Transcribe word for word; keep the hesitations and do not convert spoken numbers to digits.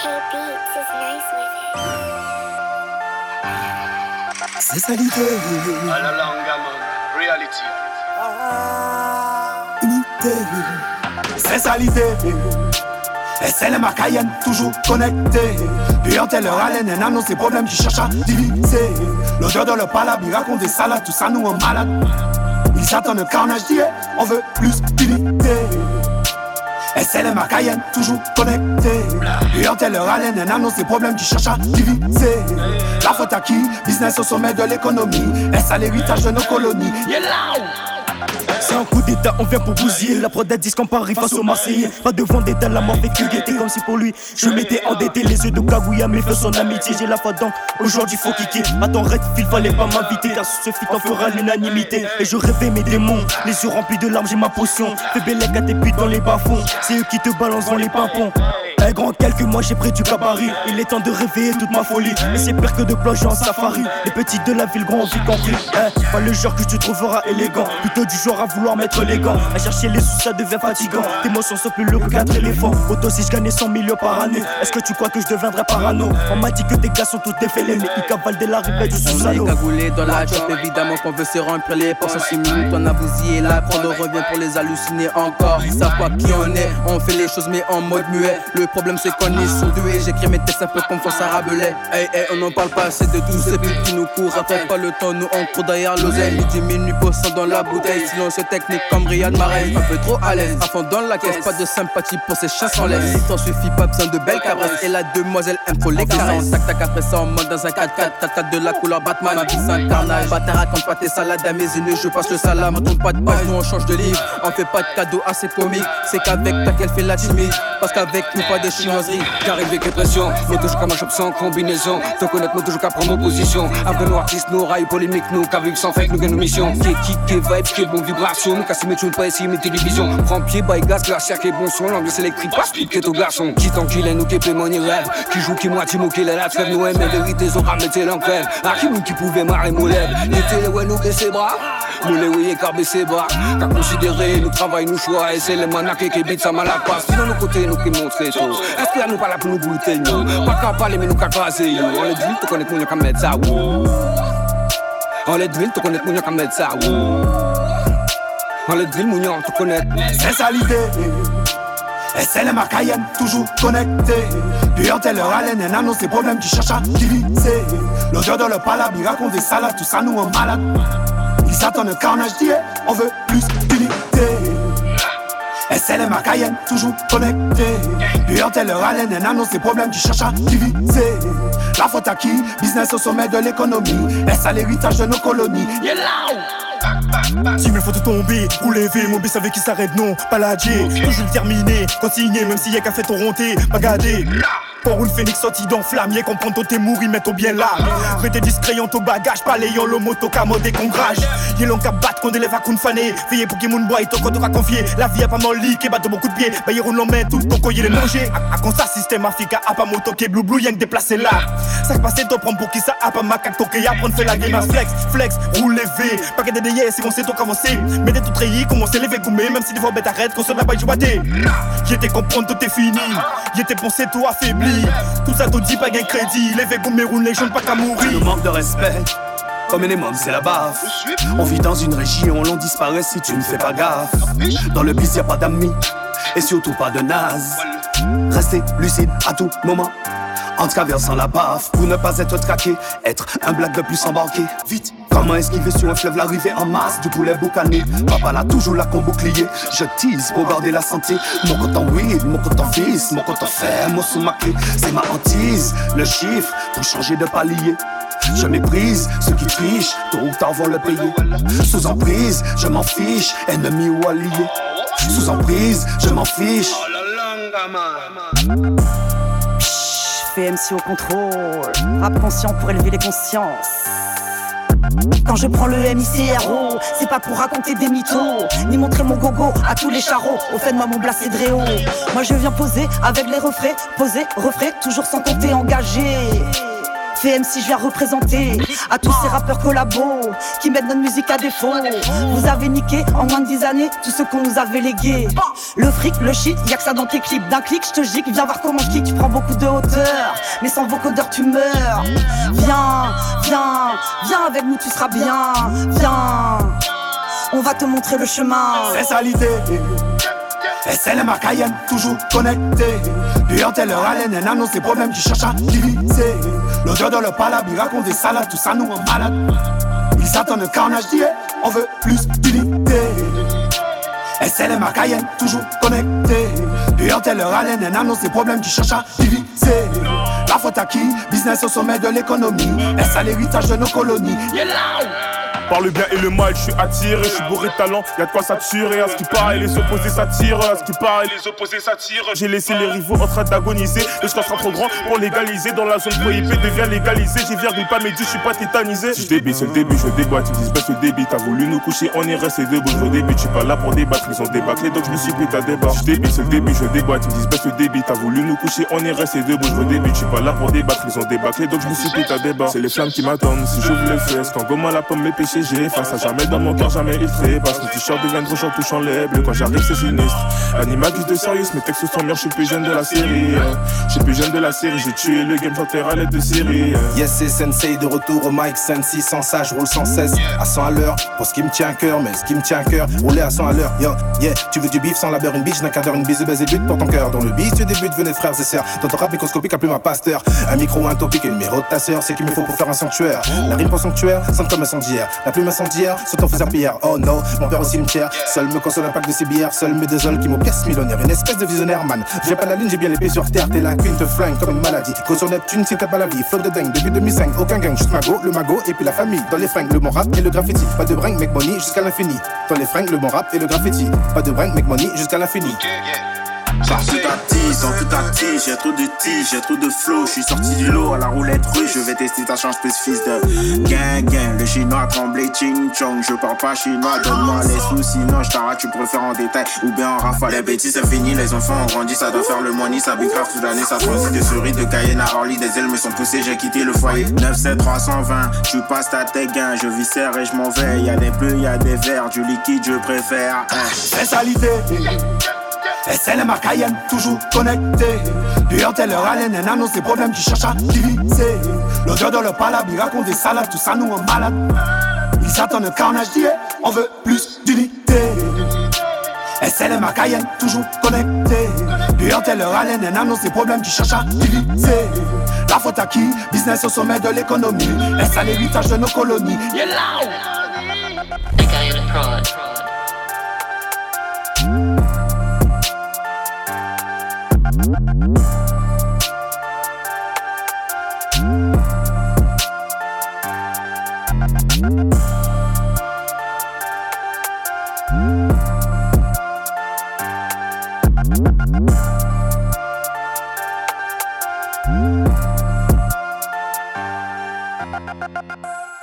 C'est ça l'idée. À la langue, reality. Unité. C'est ça l'idée. Et c'est les Macayennes, toujours connectés. Puis en tel leur haleine, un annonce des problèmes qui cherchent à diviser. L'odeur de leur palabre, ils racontent des salades, tout ça nous en malade. Ils s'attendent un carnage d'hier, on veut plus d'unité. Et c'est les Macayennes, toujours connectés. Puis en tel leur haleine, un annonce des problèmes qui cherchent à diviser. La faute à qui? Business au sommet de l'économie. Et ça l'héritage de nos colonies. Yeah, c'est un coup d'état, on vient pour bousiller. La prod a dit qu'on parie face aux Marseillais. Pas de vendetta, la mort fait que guetter. Comme si pour lui, je m'étais endetté. Les yeux de Kagouya, mes feux son amitié. J'ai la foi donc, aujourd'hui faut kicker. Attends, Redfield, fallait pas m'inviter. Car ce fit en fera l'unanimité. Et je rêvais mes démons, les yeux remplis de larmes, j'ai ma potion. Fais bellec à tes putes dans les bas-fonds. C'est eux qui te balancent dans les pimpons. Eh grand, quelques mois j'ai pris du cabaret. Il est temps de réveiller toute ma folie. Mais c'est pire que de plonger en safari. Les petits de la ville, gros, ont vite compris. Eh, pas le genre que tu trouveras élégant. Plutôt du genre à vouloir mettre les gants. À chercher les sous, ça devient fatigant. Tes émotions sont plus lourdes que quatre éléphants. Auto si je gagnais cent millions par année. Est-ce que tu crois que je deviendrais parano? On m'a dit que tes gars sont tous défélés. Mais ils cavalent dès la rivette du sous-salaud. On est cagoulé dans la job, évidemment qu'on veut se remplir les poches. En six minutes on a bousillé la prod, on revient pour les halluciner encore. Ils savent pas qui on est, on fait les choses mais en mode muet. Le problème c'est qu'on est surdoué, j'écris mes textes un peu comme Fonce à Rabelais. Hey hey, on en parle pas assez de tous ces putes qui nous courent après. Pas le temps, nous on court derrière l'oseille. Midi minuit posant dans la bouteille, silence technique comme Riyad Mahrez. Un peu trop à l'aise, à fond dans la caisse, pas de sympathie pour ces chiens sans laisse. T'en suffit pas besoin de belles cabresses. Et la demoiselle aime trop les caresses. Tac tac après ça on monte dans un quatre quatre, quatre quatre de la couleur Batman. Ma vie c'est un carnage, bâtard raconte pas tes salades à mes aînés, je passe le salam. On tourne pas de page, nous on change de livre. On fait pas de cadeaux assez comiques, c'est qu'avec ta qu'elle fait la timide. Parce qu'avec nous pas de chinoiserie. J'arrive avec pression, nous toujours comme un shop sans combinaison. Te connaître, nous toujours qu'à prendre position. Après nous artistes, nous rails polémiques, nous qu'à vivre sans fake, nous gagnons nos missions. Qui est kick, qui est vibe, qui est bon vibration. Nous casse mes tunes, pas essayer mes télévisions. Prends pied, bail gaz, glaciaire, qui est bon son. L'ambiance électrique, pas speed, qui est au garçon. Qui t'enquille, nous qui paie mon rêve. Qui joue, qui moitié, mou, qui l'est la trêve. Nous aimons les vérités, on ramène l'enquête. À qui nous qui pouvait marrer mon lèvre. L'été, les ouais, nous baisser bras. Nous les oui, car baisser bras. Qu'à considérer, nous travail, nous choix. Et c'est les manaques qui bitent, ça mal à passe. Sinon, nos côtés, nous qui montrent tout. Est-ce que nous pas là pour nous goûter, nous? Pas qu'à parler, mais nous qu'à craser, on les drill, tu connais, nous qu'à mettre ça, wouh. On les drill, tu connais, nous qu'à mettre ça, wouh. On les drill, mounion, tu connais. C'est ça l'idée. Et c'est les Macayennes, toujours connectés. Puis en tel leur haleine, un annonce des problèmes qui cherchent à diviser. L'odeur de leur palabre, ils racontent des salades, tout ça nous en malade. Ils s'attendent un carnage d'hier, on veut plus d'unité. Et c'est les Macayennes, toujours connectés. Puis en tel leur haleine, un annonce des problèmes qui cherchent à diviser. La faute à qui? Business au sommet de l'économie. Et ça l'héritage de nos colonies. Yeah, si mille faut tout tomber, ou lever, mon B savait qui s'arrête, non, pas la J. Toujours terminé, continuer, même s'il y a qu'à faire ton ronté, pas garder. Pour une phénix sortie d'enflamme, y'a qu'on prend ton t'es mourir, mais ton bien là. Restez discret, ton bagage, pas l'ayant le moto, qu'à modé qu'on grage. Y'a l'on qu'à battre, qu'on élève à qu'on fané. Veillez pour qu'il moun boit, ton compte confié. La vie a pas mal liqué, bat de beaucoup de pieds. Bah y'a roule en main, tout ton collier les manger. A qu'on ça, système Africa, a pas moto, qui blue blue, y'a que déplacé là. Ça passe, t'en prends pour qui ça a pas macaque, toqué, y'a prendre fait la game à flex, flex, roule levé. Pas que des déyés, c'est qu'on sait ton qu'avancer. Mais des tout rayés, commencer les goumé, même si des fois bête arrête, qu'on se n'a pas joué. Y'étais comprendre, tout est fini. Y'étais pensé, tout affaibli. Tout ça te dit pas gain crédit. Les Végoumé roulent, les jeunes pas qu'à mourir. Le manque de respect, au minimum c'est la baffe. On vit dans une région, l'on disparaît si tu ne fais pas gaffe. Dans le bis y'a pas d'amis, et surtout pas de naze. Restez lucide à tout moment, en traversant la baffe. Pour ne pas être traqué, être un black de plus embarqué. Vite, comment esquiver sur un fleuve l'arrivée en masse du poulet boucané. Papa là toujours là qu'on bouclier. Je tease pour garder la santé. Mon coton weed, mon coton fils, mon coton fer, mon sous ma clé. C'est ma hantise, le chiffre pour changer de palier. Je méprise ceux qui trichent, tôt ou tard vont le payer. Sous emprise, je m'en fiche, ennemi ou allié. Sous emprise, je m'en fiche. Fais M C au contrôle, rap conscient pour élever les consciences. Quand je prends le M I C R O, c'est pas pour raconter des mythos, ni montrer mon gogo à tous les charros. Au fait de moi mon blast c'est Dréo. Moi je viens poser avec les refrains, poser, refrain, toujours sans compter engagé. F M C, je viens représenter à tous ces rappeurs collabos qui mettent notre musique à défaut. Vous avez niqué en moins de dix années tout ce qu'on nous avait légué. Le fric, le shit, y'a que ça dans tes clips. D'un clic, je te gicle, viens voir comment je kick. Tu prends beaucoup de hauteur, mais sans vocodeur tu meurs. Viens, viens, viens avec nous, tu seras bien. Viens, on va te montrer le chemin. C'est ça l'idée. S L M à Cayenne, toujours connecté. Puantel leur haleine, un annonce des problèmes qui cherchent à diviser. L'odeur dans le palabre, ils racontent des salades, tout ça nous rend malade. Ils s'attendent un carnage d'hier, on veut plus d'unité. S L M à Cayenne, toujours connecté. Puantel leur haleine, un annonce des problèmes qui cherchent à diviser. La faute à qui? Business au sommet de l'économie. Est-ce à l'héritage de nos colonies? Yeah, par le bien et le mal, je suis attiré, je suis bourré de talent, y'a de quoi s'attirer. À ce qui paraît, les opposés s'attirent. À ce qui paraît, les opposés s'attirent. J'ai laissé les rivaux en train d'agoniser. Le score sera trop grand pour légaliser. Dans la zone prohibée devient légalisé. J'ai virgule pas médit, je suis pas tétanisé. Si je débite, c'est le début, je déboîte. Ils disent baisse le débit. T'as voulu nous coucher, on est resté debout. Je redébute, je suis pas là pour débattre. Ils ont débâclé, donc je me suis pété à débat. Si je débite, c'est le début, je déboîte. Ils disent baisse le débit. T'as voulu nous coucher, on est resté debout. Je redébute, je suis pas là pour débattre. Ils ont débâclé, donc je me suis pété à débat. C'est les flammes qui m'attendent. Si j'ouvre les fesses, quand gomme à la pomme, mes péchés, j'ai face à jamais dans mon cœur, jamais il trépasse. Mes t-shirts deviennent rouges en touchant les bleus. Quand j'arrive, c'est sinistre. Animal juste de sérieux, mes textes sont meilleurs. Je suis plus jeune de la série. Je suis plus jeune de la série. J'ai tué le game, j'enterre à l'aide de série. Yes, c'est Sensei de retour au mic. Sensi sans ça, je roule sans cesse. À cent à l'heure, pour ce qui me tient à cœur. Mais ce qui me tient à cœur, rouler à cent à l'heure. Yo, yeah, tu veux du bif sans labeur, une biche d'un quart d'heure, une bise de baise et but pour ton cœur. Dans le bis, tu débutes, venez frères et sœurs. Dans ton rap microscopique, appelez ma pasteur. Un micro, un topic et le numéro de ta sœur. C'est qu'il me faut pour faire un sanctuaire. La rime pour sanctuaire, sonne comme incendiaire. La plume incendiaire, saute en faisant pierre. Oh no, mon père au cimetière. Seul me console un pack de ces bières. Seul me désole qui m'ont pièce millionnaire. Une espèce de visionnaire, man. J'ai pas la ligne, j'ai bien les pieds sur terre. T'es la queen, te flingue comme une maladie. Go sur Neptune si t'as pas la vie. Flow de dingue depuis deux mille cinq. Aucun gang, juste mago, le mago et puis la famille. Dans les fringues, le bon rap et le graffiti. Pas de bringue, make money jusqu'à l'infini. Dans les fringues, le bon rap et le graffiti. Pas de bringue, make money jusqu'à l'infini. Par tout à tige, dans tout à tige, y'a trop de tige, y'a trop de flow. J'suis sorti du lot à la roulette russe, je vais tester ta chance plus fils de gang gang. Le chinois tremblé, ching chong, je parle pas chinois, donne-moi les sous, sinon j't'arrête, tu préfères en détail ou bien en rafale. Les bêtises c'est fini, les enfants ont grandi, ça doit faire le money, ça grave toute l'année, ça transite de souris, de Cayenne à Orly, des ailes me sont poussées, j'ai quitté le foyer. neuf sept trois cent vingt, tu passes ta tes gains, je vis serre et je m'en vais, y'a des bleus, y'a des verts, du liquide je préfère. C'est ça l'idée. S L M à Cayenne, toujours connecté. Puantel leur haleine, un annonce des problèmes qui cherchent à diviser. L'odeur dans le palabre, ils racontent des salades, tout ça nous rend malade. Ils s'attendent un carnage d'hier, on veut plus d'unité. S L M à Cayenne, toujours connecté. Puantel leur haleine, un annonce des problèmes qui cherchent à diviser. La faute à qui? Business au sommet de l'économie. Est-ce à l'héritage de nos colonies? Yeah, Thank you.